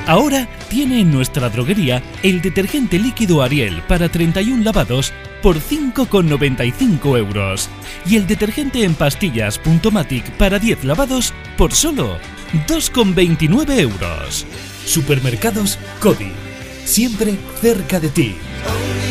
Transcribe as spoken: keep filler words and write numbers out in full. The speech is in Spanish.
Ahora tiene en nuestra droguería el detergente líquido Ariel para treinta y un lavados por cinco con noventa y cinco euros y el detergente en pastillas Puntomatic para diez lavados por solo dos con veintinueve euros. Supermercados Cody, siempre cerca de ti.